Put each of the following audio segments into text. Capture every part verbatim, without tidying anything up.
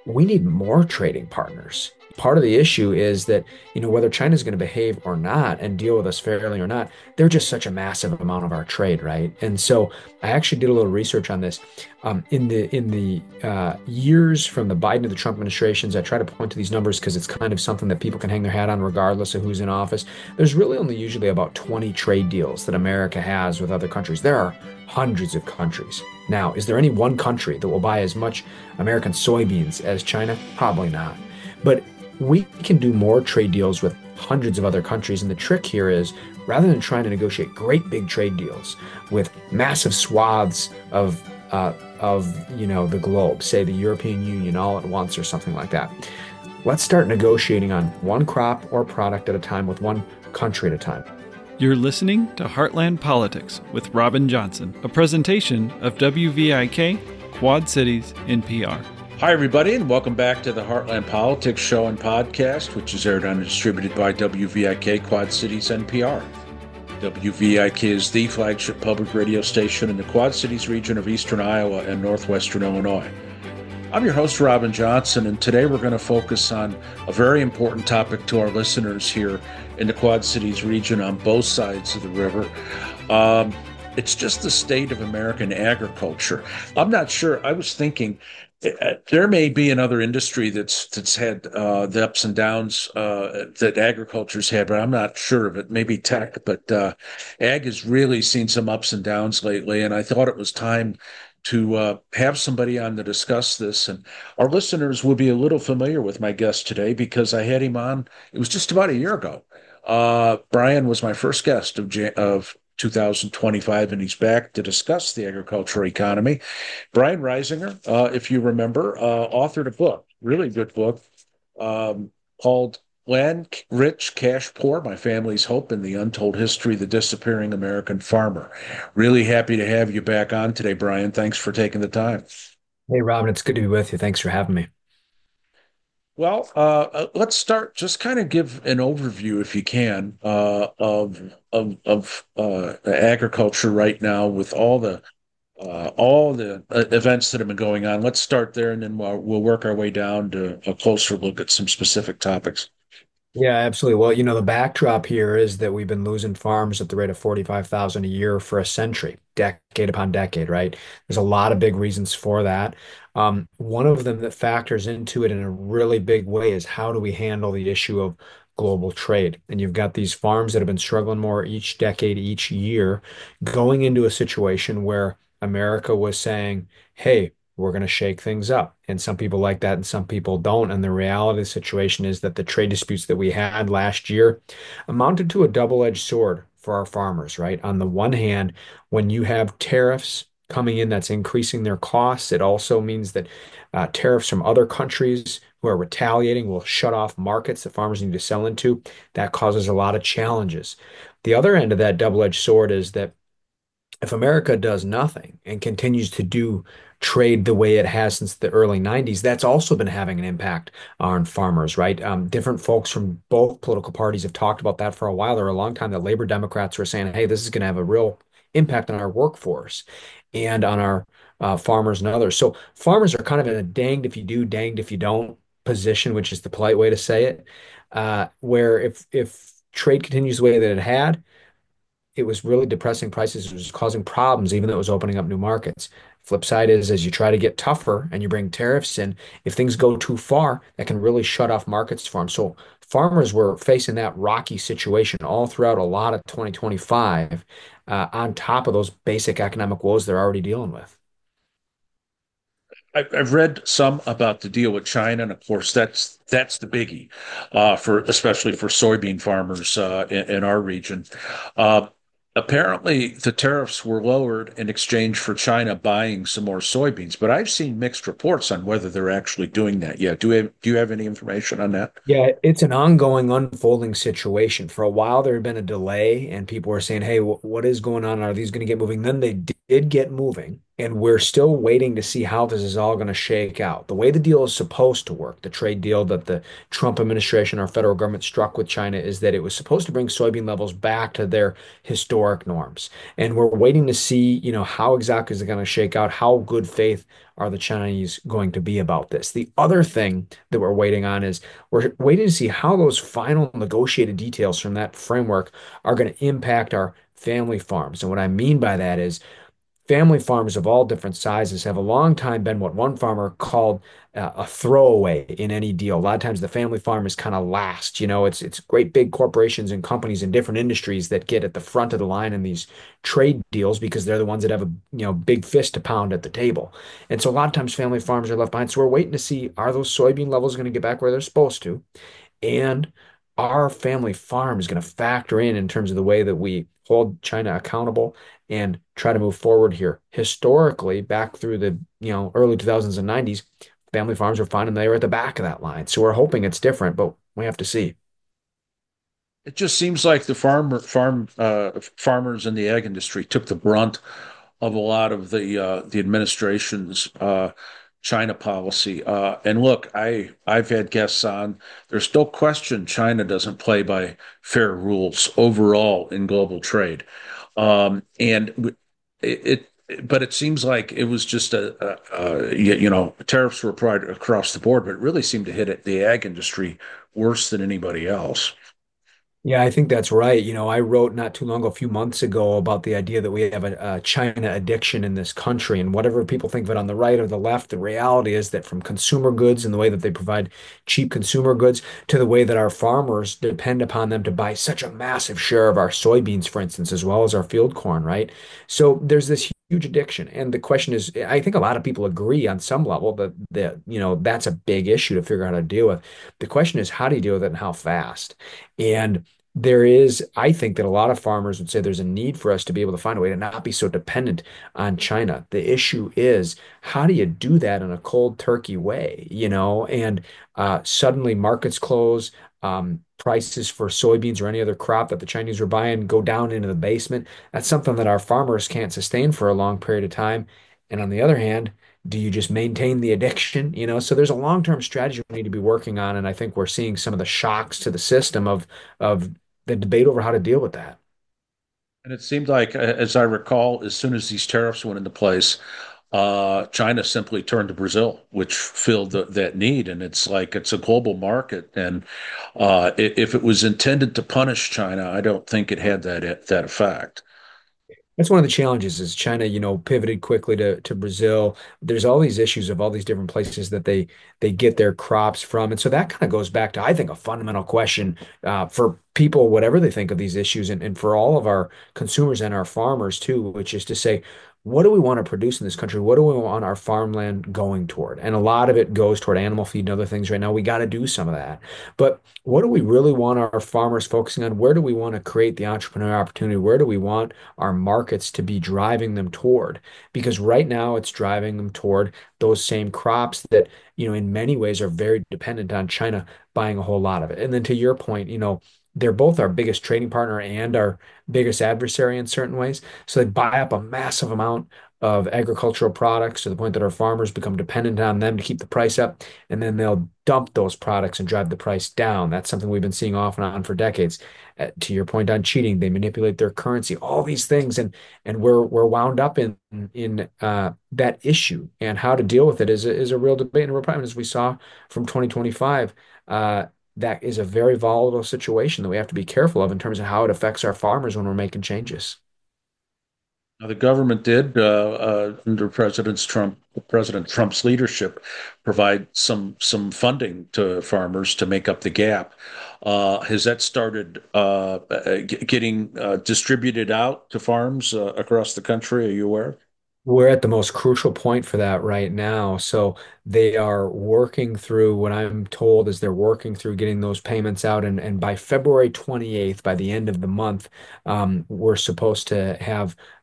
we need more trading partners. Part of the issue is that, you know, whether China's going to behave or not and deal with us fairly or not, they're just such a massive amount of our trade, right? And so I actually did a little research on this. Um, in the in the uh, years from the Biden to the Trump administrations, I try to point to these numbers because it's kind of something that people can hang their hat on regardless of who's in office. There's really only usually about twenty trade deals that America has with other countries. There are hundreds of countries. Now, is there any one country that will buy as much American soybeans as China? Probably not. But we can do more trade deals with hundreds of other countries. And the trick here is rather than trying to negotiate great big trade deals with massive swaths of uh, of you know the globe, say the European Union all at once or something like that, let's start negotiating on one crop or product at a time with one country at a time. You're listening to Heartland Politics with Robin Johnson, a presentation of W V I K, Quad Cities N P R. Hi, everybody, and welcome back to the Heartland Politics Show and Podcast, which is aired on and distributed by W V I K, Quad Cities N P R. W V I K is the flagship public radio station in the Quad Cities region of eastern Iowa and northwestern Illinois. I'm your host, Robin Johnson, and today we're going to focus on a very important topic to our listeners here in the Quad Cities region on both sides of the river. Um, it's just the state of American agriculture. I'm not sure. I was thinking uh, there may be another industry that's that's had uh, the ups and downs uh, that agriculture's had, but I'm not sure of it. Maybe tech, but uh, ag has really seen some ups and downs lately, and I thought it was time to uh, have somebody on to discuss this. And our listeners will be a little familiar with my guest today because I had him on, it was just about a year ago. Uh, Brian was my first guest of, Jan- of two thousand twenty-five, and he's back to discuss the agricultural economy. Brian Reisinger, uh, if you remember, uh, authored a book, really good book, um, called Land Rich, Cash Poor, My Family's Hope and the Untold History of the Disappearing American Farmer. Really happy to have you back on today, Brian. Thanks for taking the time. Hey, Robin, it's good to be with you. Thanks for having me. Well, uh, uh, let's start. Just kind of give an overview, if you can, uh, of of of uh, agriculture right now with all the uh, all the uh, events that have been going on. Let's start there, and then we'll, we'll work our way down to a closer look at some specific topics. Yeah, absolutely. Well, you know, the backdrop here is that we've been losing farms at the rate of forty-five thousand a year for a century, decade upon decade, right? There's a lot of big reasons for that. Um, one of them that factors into it in a really big way is how do we handle the issue of global trade? And you've got these farms that have been struggling more each decade, each year, going into a situation where America was saying, hey, we're going to shake things up. And some people like that and some people don't. And the reality of the situation is that the trade disputes that we had last year amounted to a double-edged sword for our farmers, right? On the one hand, when you have tariffs coming in that's increasing their costs, it also means that uh, tariffs from other countries who are retaliating will shut off markets that farmers need to sell into. That causes a lot of challenges. The other end of that double-edged sword is that if America does nothing and continues to do trade the way it has since the early nineties, that's also been having an impact on farmers, right? Um, different folks from both political parties have talked about that for a while. There were a long time that labor Democrats were saying, hey, this is going to have a real impact on our workforce and on our uh, farmers and others. So farmers are kind of in a danged if you do, danged if you don't position, which is the polite way to say it, uh, where if if trade continues the way that it had, it was really depressing prices. It was causing problems, even though it was opening up new markets. Flip side is as you try to get tougher and you bring tariffs in, if things go too far, that can really shut off markets for them. So farmers were facing that rocky situation all throughout a lot of twenty twenty-five, uh, on top of those basic economic woes they're already dealing with. I- I've read some about the deal with China, and of course, that's that's the biggie uh, for especially for soybean farmers uh, in, in our region. Uh, Apparently, the tariffs were lowered in exchange for China buying some more soybeans, but I've seen mixed reports on whether they're actually doing that yet. Do you have, do you have any information on that? Yeah, it's an ongoing, unfolding situation. For a while, there had been a delay, and people were saying, "Hey, wh- what is going on? Are these going to get moving?" Then they did get moving, And we're still waiting to see how this is all going to shake out. The way the deal is supposed to work, the trade deal that the Trump administration, our federal government struck with China, is that it was supposed to bring soybean levels back to their historic norms. And we're waiting to see, you know, how exactly is it going to shake out? How good faith are the Chinese going to be about this? The other thing that we're waiting on is we're waiting to see how those final negotiated details from that framework are going to impact our family farms. And what I mean by that is family farms of all different sizes have a long time been what one farmer called uh, a throwaway in any deal. A lot of times the family farm is kind of last. You know, it's it's great big corporations and companies in different industries that get at the front of the line in these trade deals because they're the ones that have a you know big fist to pound at the table. And so a lot of times family farms are left behind. So we're waiting to see, are those soybean levels going to get back where they're supposed to? And our family farm is going to factor in in terms of the way that we hold China accountable and try to move forward here. Historically, back through the you know early two thousands and nineties, family farms were fine and they were at the back of that line. So we're hoping it's different, but we have to see. It just seems like the farmer farm uh, farmers in the ag industry took the brunt of a lot of the uh, the administration's uh, China policy. Uh, and look, I I've had guests on. There's still question China doesn't play by fair rules overall in global trade, um, and it, it. But it seems like it was just a, a, a you you know tariffs were applied across the board, but it really seemed to hit it, the ag industry worse than anybody else. Yeah, I think that's right. You know, I wrote not too long ago, a few months ago, about the idea that we have a, a China addiction in this country. And whatever people think of it on the right or the left, the reality is that from consumer goods and the way that they provide cheap consumer goods to the way that our farmers depend upon them to buy such a massive share of our soybeans, for instance, as well as our field corn, right? So there's this huge addiction. And the question is, I think a lot of people agree on some level that, that, you know, that's a big issue to figure out how to deal with. The question is, how do you deal with it and how fast? And there is, I think that a lot of farmers would say there's a need for us to be able to find a way to not be so dependent on China. The issue is, how do you do that in a cold turkey way, you know? And uh, suddenly markets close, um, prices for soybeans or any other crop that the Chinese were buying go down into the basement. That's something that our farmers can't sustain for a long period of time. And on the other hand, do you just maintain the addiction? You know, so there's a long-term strategy we need to be working on, and I think we're seeing some of the shocks to the system of of the debate over how to deal with that. And it seemed like, uh, as I recall, as soon as these tariffs went into place, uh, China simply turned to Brazil, which filled the, that need. And it's like it's a global market. And uh, if it was intended to punish China, I don't think it had that that effect. That's one of the challenges is China, you know, pivoted quickly to to Brazil. There's all these issues of all these different places that they they get their crops from. And so that kind of goes back to, I think, a fundamental question uh, for people, whatever they think of these issues, and, and for all of our consumers and our farmers too, which is to say, what do we want to produce in this country? What do we want our farmland going toward? And a lot of it goes toward animal feed and other things right now. We got to do some of that. But what do we really want our farmers focusing on? Where do we want to create the entrepreneur opportunity? Where do we want our markets to be driving them toward? Because right now it's driving them toward those same crops that, you know, in many ways are very dependent on China buying a whole lot of it. And then to your point, you know, they're both our biggest trading partner and our biggest adversary in certain ways. So they buy up a massive amount of agricultural products to the point that our farmers become dependent on them to keep the price up. And then they'll dump those products and drive the price down. That's something we've been seeing off and on for decades. Uh, to your point on cheating, they manipulate their currency, all these things, and and we're we're wound up in in uh, that issue. And how to deal with it is a, is a real debate and a real problem, as we saw from twenty twenty-five. Uh, that is a very volatile situation that we have to be careful of in terms of how it affects our farmers when we're making changes. Now, the government did, uh, uh, under President Trump, President Trump's leadership, provide some some funding to farmers to make up the gap. Uh, has that started uh, uh, getting uh, distributed out to farms uh, across the country? Are you aware? We're at the most crucial point for that right now. So they are working through, what I'm told is they're working through getting those payments out. And, and by February twenty-eighth, by the end of the month, um, we're supposed to have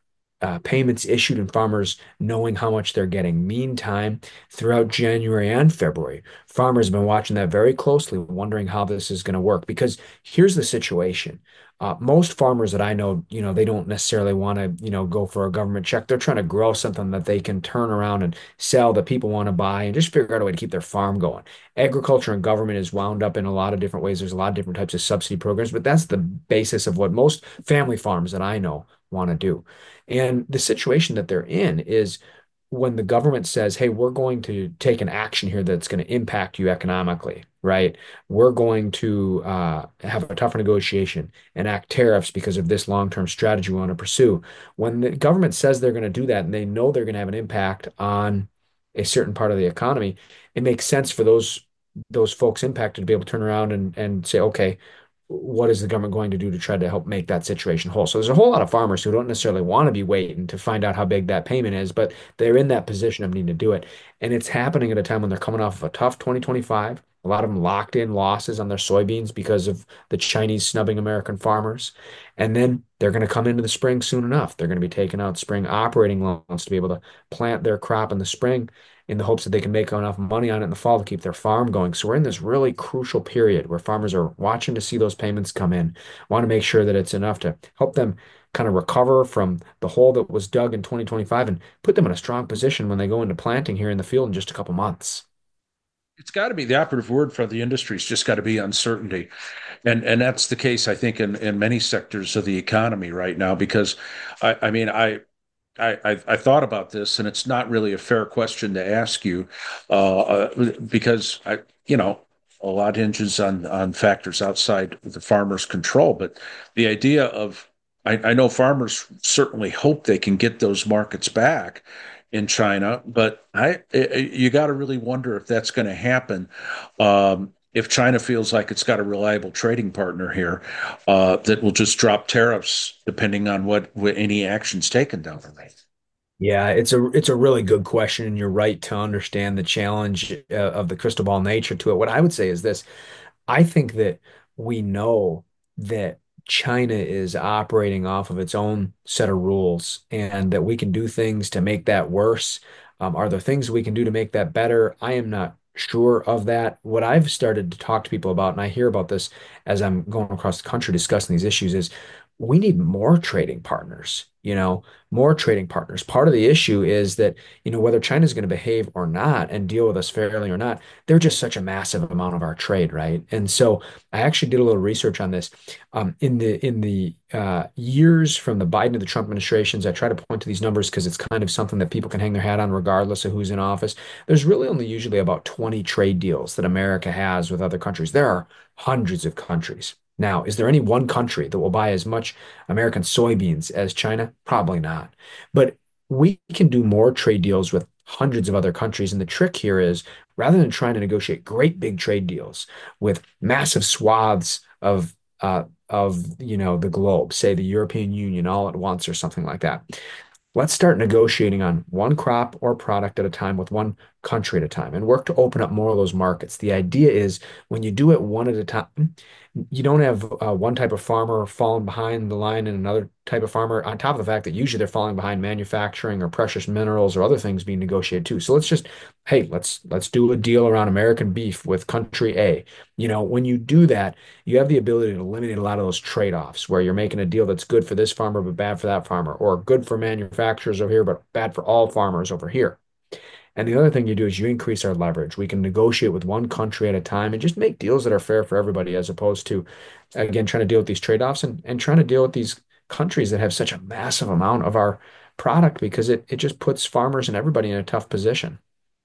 uh, payments issued and farmers knowing how much they're getting. Meantime, throughout January and February, farmers have been watching that very closely, wondering how this is going to work. Because here's the situation. Uh, most farmers that I know, you know, they don't necessarily want to, you know, go for a government check. They're trying to grow something that they can turn around and sell that people want to buy and just figure out a way to keep their farm going. Agriculture and government is wound up in a lot of different ways. There's a lot of different types of subsidy programs, but that's the basis of what most family farms that I know want to do. And the situation that they're in is when the government says, hey, we're going to take an action here that's going to impact you economically, right? We're going to uh, have a tougher negotiation, enact tariffs because of this long-term strategy we want to pursue. When the government says they're going to do that and they know they're going to have an impact on a certain part of the economy, it makes sense for those those folks impacted to be able to turn around and, and say, okay, what is the government going to do to try to help make that situation whole? So there's a whole lot of farmers who don't necessarily want to be waiting to find out how big that payment is, but they're in that position of needing to do it. And it's happening at a time when they're coming off of a tough twenty twenty-five. A lot of them locked in losses on their soybeans because of the Chinese snubbing American farmers. And then they're going to come into the spring soon enough. They're going to be taking out spring operating loans to be able to plant their crop in the spring in the hopes that they can make enough money on it in the fall to keep their farm going. So we're in this really crucial period where farmers are watching to see those payments come in, want to make sure that it's enough to help them kind of recover from the hole that was dug in twenty twenty-five and put them in a strong position when they go into planting here in the field in just a couple months. It's got to be the operative word for the industry. It's just got to be uncertainty, and and that's the case, I think, in in many sectors of the economy right now. Because, I, I mean, I I, I, I thought about this, and it's not really a fair question to ask you, uh, uh, because I, you know, a lot hinges on on factors outside the farmer's control. But the idea of, I, I know farmers certainly hope they can get those markets back in China, but I, you got to really wonder if that's going to happen. Um, if China feels like it's got a reliable trading partner here, uh, that will just drop tariffs depending on what, what any actions taken down the line. Yeah, it's a it's a really good question, and you're right to understand the challenge uh, of the crystal ball nature to it. What I would say is this. I think that we know that China is operating off of its own set of rules and that we can do things to make that worse. Um, are there things we can do to make that better? I am not sure of that. What I've started to talk to people about, and I hear about this as I'm going across the country discussing these issues, is we need more trading partners, you know, more trading partners. Part of the issue is that, you know, whether China's going to behave or not and deal with us fairly or not, they're just such a massive amount of our trade, right? And so I actually did a little research on this. Um, in the in the uh, years from the Biden to the Trump administrations, I try to point to these numbers because it's kind of something that people can hang their hat on regardless of who's in office. There's really only usually about twenty trade deals that America has with other countries. There are hundreds of countries. Now, is there any one country that will buy as much American soybeans as China? Probably not. But we can do more trade deals with hundreds of other countries. And the trick here is rather than trying to negotiate great big trade deals with massive swaths of uh, of you know the globe, say the European Union all at once or something like that. Let's start negotiating on one crop or product at a time with one country at a time and work to open up more of those markets. The idea is when you do it one at a time, you don't have uh, one type of farmer falling behind the line and another type of farmer, on top of the fact that usually they're falling behind manufacturing or precious minerals or other things being negotiated too. So let's just, hey, let's let's do a deal around American beef with country A. You know, when you do that, you have the ability to eliminate a lot of those trade-offs where you're making a deal that's good for this farmer but bad for that farmer, or good for manufacturers over here but bad for all farmers over here. And the other thing you do is you increase our leverage. We can negotiate with one country at a time and just make deals that are fair for everybody, as opposed to, again, trying to deal with these trade-offs and, and trying to deal with these countries that have such a massive amount of our product because it, it just puts farmers and everybody in a tough position.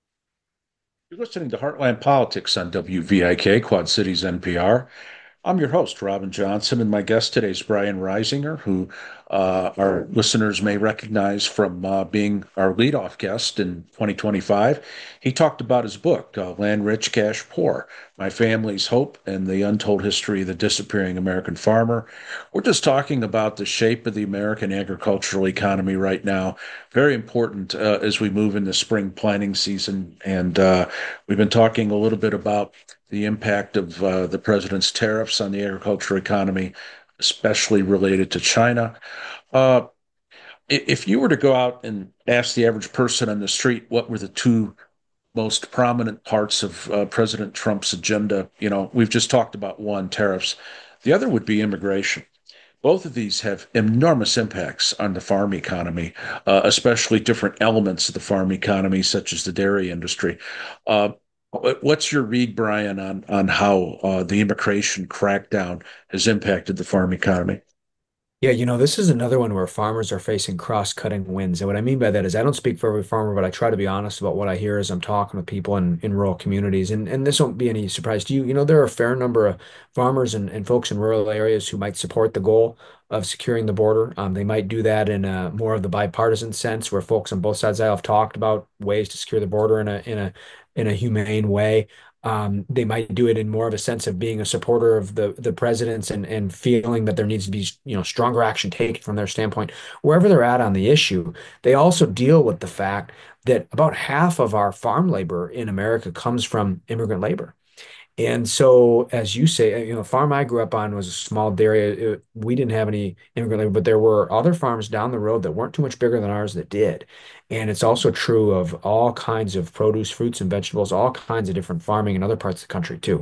You're listening to Heartland Politics on W V I K, Quad Cities N P R. I'm your host, Robin Johnson, and my guest today is Brian Reisinger, who uh, our listeners may recognize from uh, being our leadoff guest in twenty twenty-five. He talked about his book, uh, Land Rich, Cash Poor, My Family's Hope and the Untold History of the Disappearing American Farmer. We're just talking about the shape of the American agricultural economy right now. Very important uh, as we move into spring planting season. And uh, we've been talking a little bit about the impact of uh, the president's tariffs on the agriculture economy, especially related to China. Uh, If you were to go out and ask the average person on the street what were the two most prominent parts of uh, President Trump's agenda, you know, we've just talked about one, tariffs. The other would be immigration. Both of these have enormous impacts on the farm economy, uh, especially different elements of the farm economy, such as the dairy industry. Uh, what's your read, Brian, on on how uh, the immigration crackdown has impacted the farm economy? Yeah, you know, this is another one where farmers are facing cross-cutting winds. And what I mean by that is I don't speak for every farmer, but I try to be honest about what I hear as I'm talking with people in, in rural communities. And and this won't be any surprise to you. You know, there are a fair number of farmers and, and folks in rural areas who might support the goal of securing the border. Um, they might do that in a more of the bipartisan sense, where folks on both sides of the aisle have talked about ways to secure the border in a in a in a humane way. Um, they might do it in more of a sense of being a supporter of the the president's and and feeling that there needs to be, you know, stronger action taken from their standpoint. Wherever they're at on the issue, they also deal with the fact that about half of our farm labor in America comes from immigrant labor. And so, as you say, you know, the farm I grew up on was a small dairy. It- we didn't have any immigrant labor, but there were other farms down the road that weren't too much bigger than ours that did. And it's also true of all kinds of produce, fruits and vegetables, all kinds of different farming in other parts of the country too.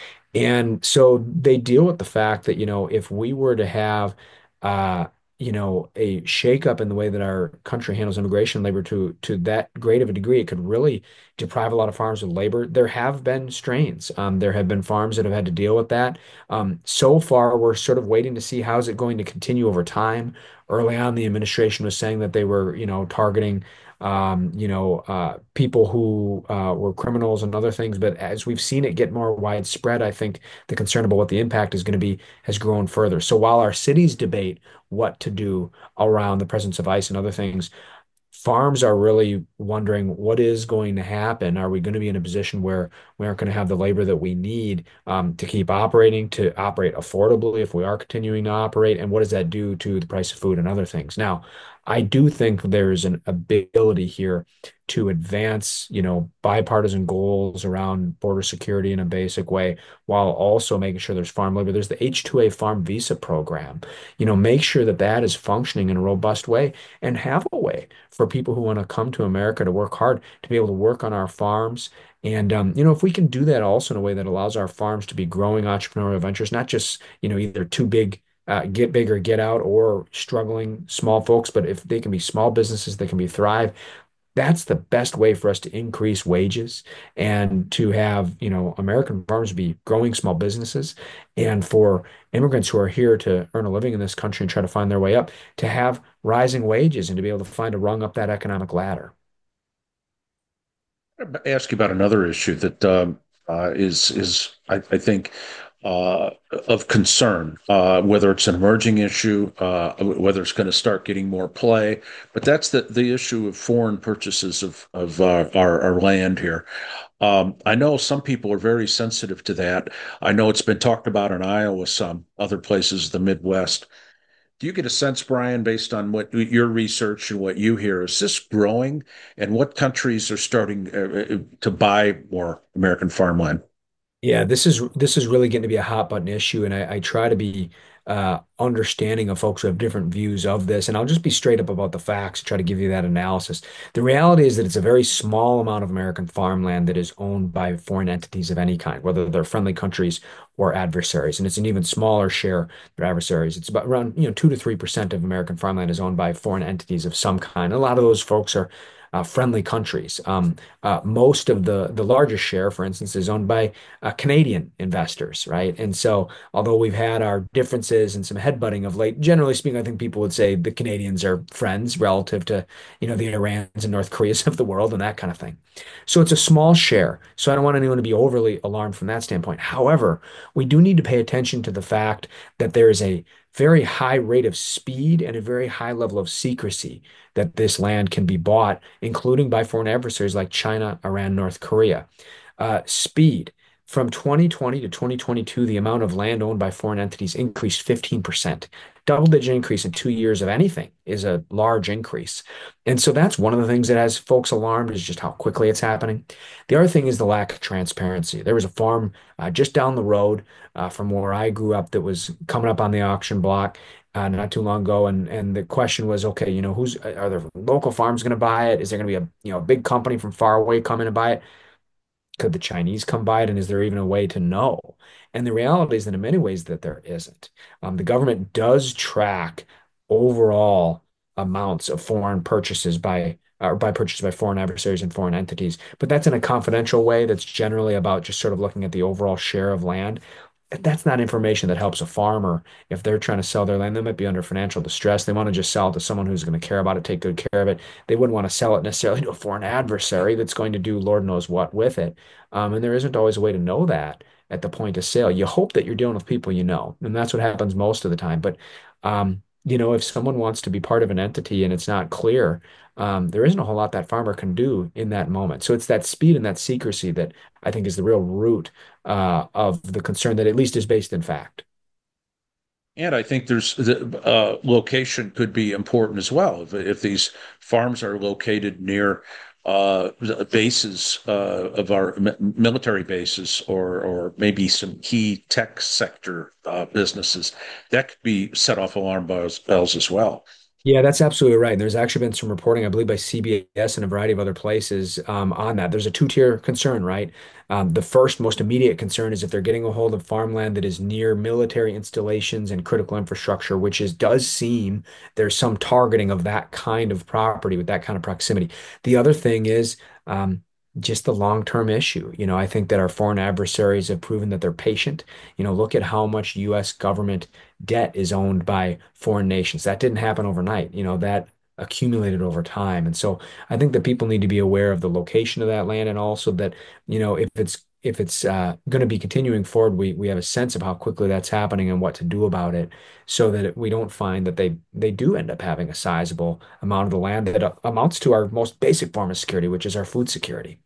And so they deal with the fact that, you know, if we were to have, uh, you know, a shakeup in the way that our country handles immigration labor to to that great of a degree, it could really deprive a lot of farms of labor. There have been strains. Um, there have been farms that have had to deal with that. Um, so far, we're sort of waiting to see how is it going to continue over time. Early on, the administration was saying that they were, you know, targeting um, you know, uh, people who uh, were criminals and other things. But as we've seen it get more widespread, I think the concern about what the impact is going to be has grown further. So while our cities debate what to do around the presence of ICE and other things, farms are really wondering what is going to happen. Are we going to be in a position where we aren't going to have the labor that we need um, to keep operating, to operate affordably if we are continuing to operate? And what does that do to the price of food and other things? Now, I do think there's an ability here to advance, you know, bipartisan goals around border security in a basic way, while also making sure there's farm labor. There's the H two A farm visa program. You know, make sure that that is functioning in a robust way and have a way for people who want to come to America to work hard to be able to work on our farms. And um, you know, if we can do that also in a way that allows our farms to be growing entrepreneurial ventures, not just, you know, either too big, uh, get big or get out, or struggling small folks, but if they can be small businesses, they can be thrive. That's the best way for us to increase wages and to have, you know, American farmers be growing small businesses, and for immigrants who are here to earn a living in this country and try to find their way up to have rising wages and to be able to find a rung up that economic ladder. Ask you about another issue that um, uh, is is I, I think uh, of concern, uh, whether it's an emerging issue, uh, whether it's going to start getting more play, but that's the the issue of foreign purchases of of uh, our our land here. Um, I know some people are very sensitive to that. I know it's been talked about in Iowa, some other places, the Midwest. Do you get a sense, Brian, based on what your research and what you hear, is this growing? And what countries are starting uh, uh, to buy more American farmland? Yeah, this is this is really getting to be a hot button issue, and I, I try to be uh, understanding of folks who have different views of this, and I'll just be straight up about the facts and try to give you that analysis. The reality is that it's a very small amount of American farmland that is owned by foreign entities of any kind, whether they're friendly countries or adversaries, and it's an even smaller share of adversaries. It's about around, you know, two to three percent of American farmland is owned by foreign entities of some kind. A lot of those folks are uh, friendly countries. Um, uh, most of the the largest share, for instance, is owned by uh, Canadian investors, right? And so, although we've had our differences and some headbutting of late, generally speaking, I think people would say the Canadians are friends relative to, you know, the Irans and North Koreas of the world and that kind of thing. So it's a small share. So I don't want anyone to be overly alarmed from that standpoint. However, we do need to pay attention to the fact that there is a very high rate of speed and a very high level of secrecy that this land can be bought, including by foreign adversaries like China, Iran, North Korea. Uh, speed. From twenty twenty to twenty twenty-two, the amount of land owned by foreign entities increased fifteen percent. Double digit increase in two years of anything is a large increase. And so that's one of the things that has folks alarmed is just how quickly it's happening. The other thing is the lack of transparency. There was a farm uh, just down the road uh, from where I grew up that was coming up on the auction block uh, not too long ago, and and the question was, okay, you know, who's are there local farms going to buy it? Is there going to be a you know a big company from far away coming to buy it? Could the Chinese come by it, and is there even a way to know? And the reality is that in many ways that there isn't. Um, the government does track overall amounts of foreign purchases by or by purchases by foreign adversaries and foreign entities, but that's in a confidential way that's generally about just sort of looking at the overall share of land. That's not information that helps a farmer if they're trying to sell their land. They might be under financial distress. They want to just sell it to someone who's going to care about it, take good care of it. They wouldn't want to sell it necessarily to a foreign adversary that's going to do Lord knows what with it. Um, and there isn't always a way to know that at the point of sale. You hope that you're dealing with people you know, and that's what happens most of the time. But um, you know, if someone wants to be part of an entity and it's not clear, um, there isn't a whole lot that farmer can do in that moment. So it's that speed and that secrecy that I think is the real root uh, of the concern that at least is based in fact. And I think there's the uh, location could be important as well. If, if these farms are located near uh, bases uh, of our military bases, or or maybe some key tech sector uh, businesses, that could be set off alarm bells, bells as well. Yeah, that's absolutely right. And there's actually been some reporting, I believe, by C B S and a variety of other places um, on that. There's a two-tier concern, right? Um, the first, most immediate concern is if they're getting a hold of farmland that is near military installations and critical infrastructure, which is does seem there's some targeting of that kind of property with that kind of proximity. The other thing is um, just the long-term issue. You know, I think that our foreign adversaries have proven that they're patient. You know, look at how much U S government debt is owned by foreign nations. That didn't happen overnight. You know, that accumulated over time. And so I think that people need to be aware of the location of that land and also that, you know, if it's if it's uh, going to be continuing forward, we we have a sense of how quickly that's happening and what to do about it, so that we don't find that they they do end up having a sizable amount of the land that uh, amounts to our most basic form of security, which is our food security.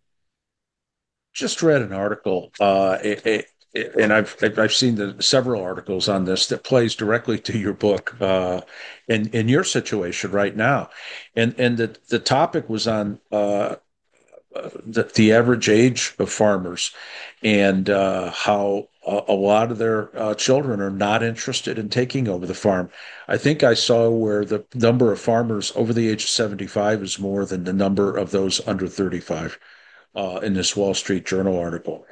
Just read an article, uh, it, it, it- and I've I've seen the several articles on this that plays directly to your book, uh, in in your situation right now, and and the the topic was on uh, uh, the the average age of farmers, and uh, how a, a lot of their uh, children are not interested in taking over the farm. I think I saw where the number of farmers over the age of seventy-five is more than the number of those under thirty-five, uh, in this Wall Street Journal article.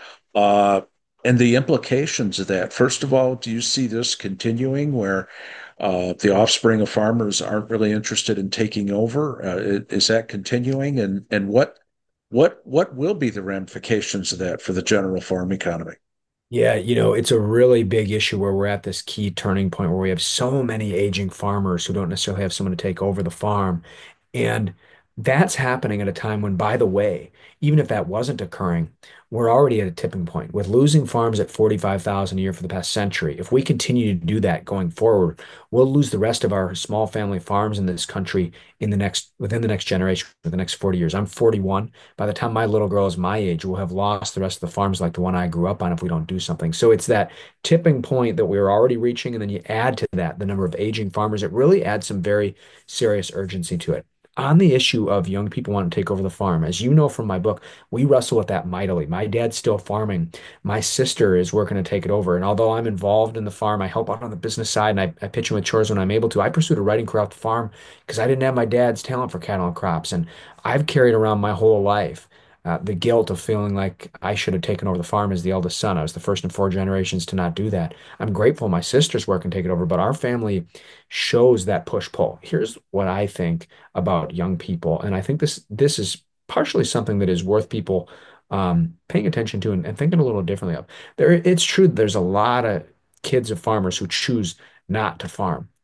Uh, and the implications of that. First of all, do you see this continuing where uh, the offspring of farmers aren't really interested in taking over? Uh, is that continuing? And and what what what will be the ramifications of that for the general farm economy? Yeah, you know, it's a really big issue where we're at this key turning point where we have so many aging farmers who don't necessarily have someone to take over the farm. And that's happening at a time when, by the way, even if that wasn't occurring, we're already at a tipping point with losing farms at forty-five thousand a year for the past century. If we continue to do that going forward, we'll lose the rest of our small family farms in this country in the next within the next generation, for the next forty years. I'm forty-one. By the time my little girl is my age, we'll have lost the rest of the farms like the one I grew up on if we don't do something. So it's that tipping point that we're already reaching, and then you add to that the number of aging farmers. It really adds some very serious urgency to it. On the issue of young people wanting to take over the farm, as you know from my book, we wrestle with that mightily. My dad's still farming. My sister is working to take it over. And although I'm involved in the farm, I help out on the business side and I, I pitch in with chores when I'm able to. I pursued a writing career off the farm because I didn't have my dad's talent for cattle and crops. And I've carried around my whole life uh, the guilt of feeling like I should have taken over the farm as the eldest son. I was the first in four generations to not do that. I'm grateful my sister's work and take it over, but our family shows that push-pull. Here's what I think about young people, and I think this this is partially something that is worth people um, paying attention to and, and thinking a little differently of. There, it's true that there's a lot of kids of farmers who choose not to farm.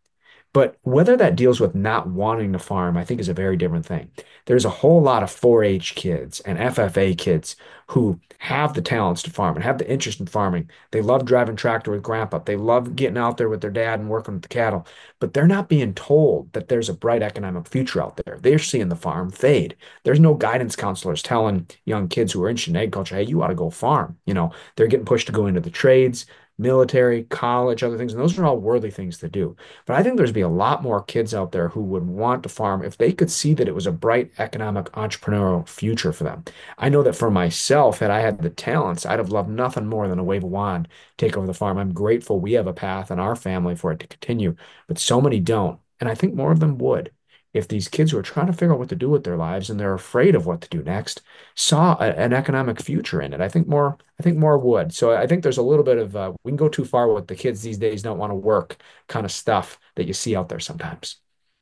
But whether that deals with not wanting to farm, I think is a very different thing. There's a whole lot of four H kids and F F A kids who have the talents to farm and have the interest in farming. They love driving tractor with grandpa. They love getting out there with their dad and working with the cattle, but they're not being told that there's a bright economic future out there. They're seeing the farm fade. There's no guidance counselors telling young kids who are interested in agriculture, hey, you ought to go farm. You know, they're getting pushed to go into the trades, military, college, other things, and those are all worthy things to do. But I think there's be a lot more kids out there who would want to farm if they could see that it was a bright economic entrepreneurial future for them. I know that for myself, had I had the talents, I'd have loved nothing more than to wave a wand, take over the farm. I'm grateful we have a path in our family for it to continue, but so many don't. And I think more of them would if these kids who are trying to figure out what to do with their lives and they're afraid of what to do next saw a, an economic future in it. I think more, I think more would. So I think there's a little bit of uh, we can go too far with the kids these days don't want to work kind of stuff that you see out there sometimes.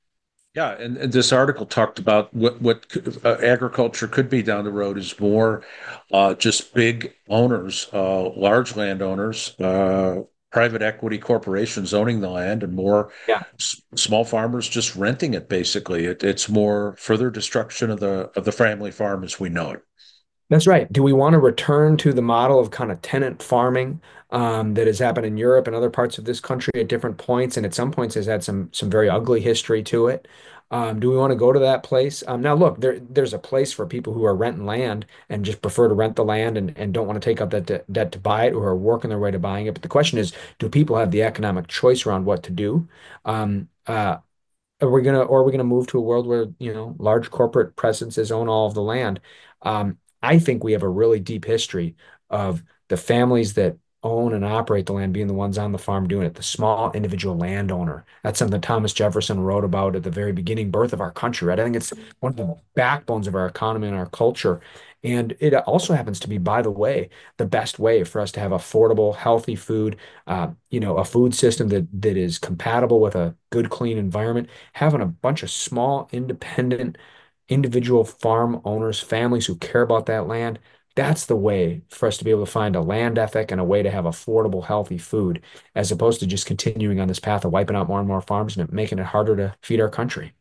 Yeah, and, and this article talked about what what uh, agriculture could be down the road is more uh, just big owners, uh, large landowners, uh, private equity corporations owning the land, and more Yeah. s- small farmers just renting it. Basically, it, it's more further destruction of the of the family farm as we know it. That's right. Do we want to return to the model of kind of tenant farming um, that has happened in Europe and other parts of this country at different points, and at some points has had some some very ugly history to it? Um, do we want to go to that place? Um, now, look, there there's a place for people who are renting land and just prefer to rent the land and, and don't want to take out that de debt to buy it or are working their way to buying it. But the question is, do people have the economic choice around what to do? Um, uh, are we gonna, or are we gonna move to a world where, you know, large corporate presences own all of the land? Um, I think we have a really deep history of the families that own and operate the land being the ones on the farm doing it, the small individual landowner. That's something Thomas Jefferson wrote about at the very beginning, birth of our country, right? I think it's one of the backbones of our economy and our culture. And it also happens to be, by the way, the best way for us to have affordable, healthy food, uh, you know, a food system that that is compatible with a good, clean environment. Having a bunch of small, independent, individual farm owners, families who care about that land, that's the way for us to be able to find a land ethic and a way to have affordable, healthy food, as opposed to just continuing on this path of wiping out more and more farms and making it harder to feed our country.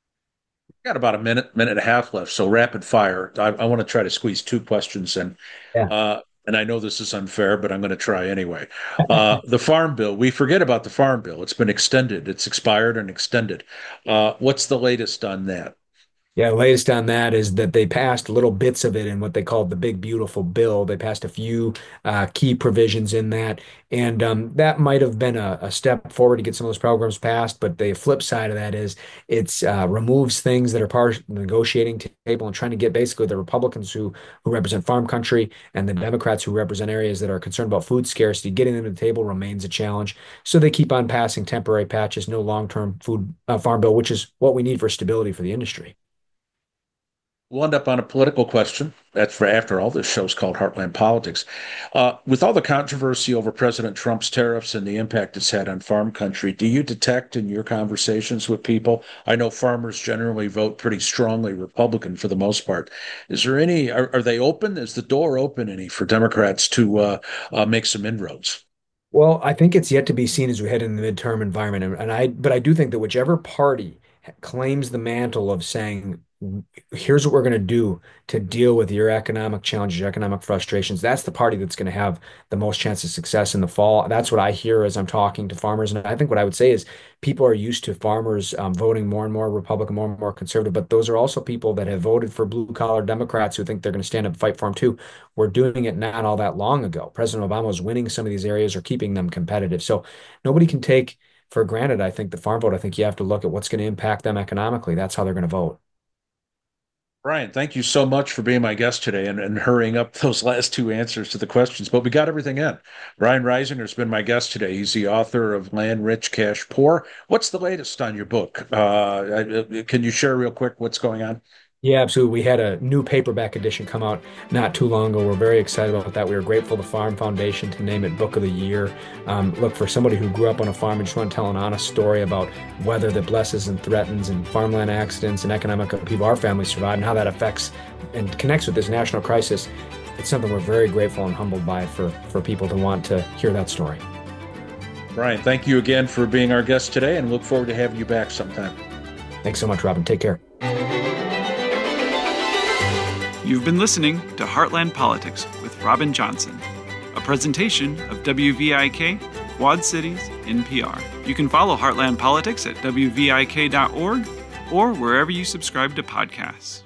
Got about a minute, minute and a half left, so rapid fire. I, I want to try to squeeze two questions in. Yeah. Uh, and I know this is unfair, but I'm going to try anyway. Uh, the Farm Bill, we forget about the Farm Bill. It's been extended, it's expired and extended. Uh, what's the latest on that? Yeah, latest on that is that they passed little bits of it in what they called the Big Beautiful Bill. They passed a few uh, key provisions in that, and um, that might have been a, a step forward to get some of those programs passed. But the flip side of that is it's uh, removes things that are part of the negotiating table and trying to get basically the Republicans who who represent farm country and the Democrats who represent areas that are concerned about food scarcity. Getting them to the table remains a challenge. So they keep on passing temporary patches, no long-term food uh, farm bill, which is what we need for stability for the industry. We'll end up on a political question. That's for after all. This show's called Heartland Politics. Uh, with all the controversy over President Trump's tariffs and the impact it's had on farm country, do you detect in your conversations with people? I know farmers generally vote pretty strongly Republican for the most part. Is there any? Are, are they open? Is the door open any for Democrats to uh, uh, make some inroads? Well, I think it's yet to be seen as we head in the midterm environment. And, and I, but I do think that whichever party claims the mantle of saying, here's what we're going to do to deal with your economic challenges, your economic frustrations, that's the party that's going to have the most chance of success in the fall. That's what I hear as I'm talking to farmers. And I think what I would say is people are used to farmers um, voting more and more Republican, more and more conservative, but those are also people that have voted for blue collar Democrats who think they're going to stand up and fight for them too. We're doing it not all that long ago. President Obama was winning some of these areas or keeping them competitive. So nobody can take for granted, I think, the farm vote. I think you have to look at what's going to impact them economically. That's how they're going to vote. Brian, thank you so much for being my guest today and, and hurrying up those last two answers to the questions. But we got everything in. Brian Reisinger has been my guest today. He's the author of Land Rich, Cash Poor. What's the latest on your book? Uh, uh, can you share real quick what's going on? Yeah, absolutely. We had a new paperback edition come out not too long ago. We're very excited about that. We were grateful to Farm Foundation to name it Book of the Year. Um, look, for somebody who grew up on a farm and just want to tell an honest story about weather that blesses and threatens and farmland accidents and economic upheaval our families survive and how that affects and connects with this national crisis, it's something we're very grateful and humbled by for, for people to want to hear that story. Brian, thank you again for being our guest today, and look forward to having you back sometime. Thanks so much, Robin. Take care. You've been listening to Heartland Politics with Robin Johnson, a presentation of W V I K, Quad Cities, N P R. You can follow Heartland Politics at W V I K dot org or wherever you subscribe to podcasts.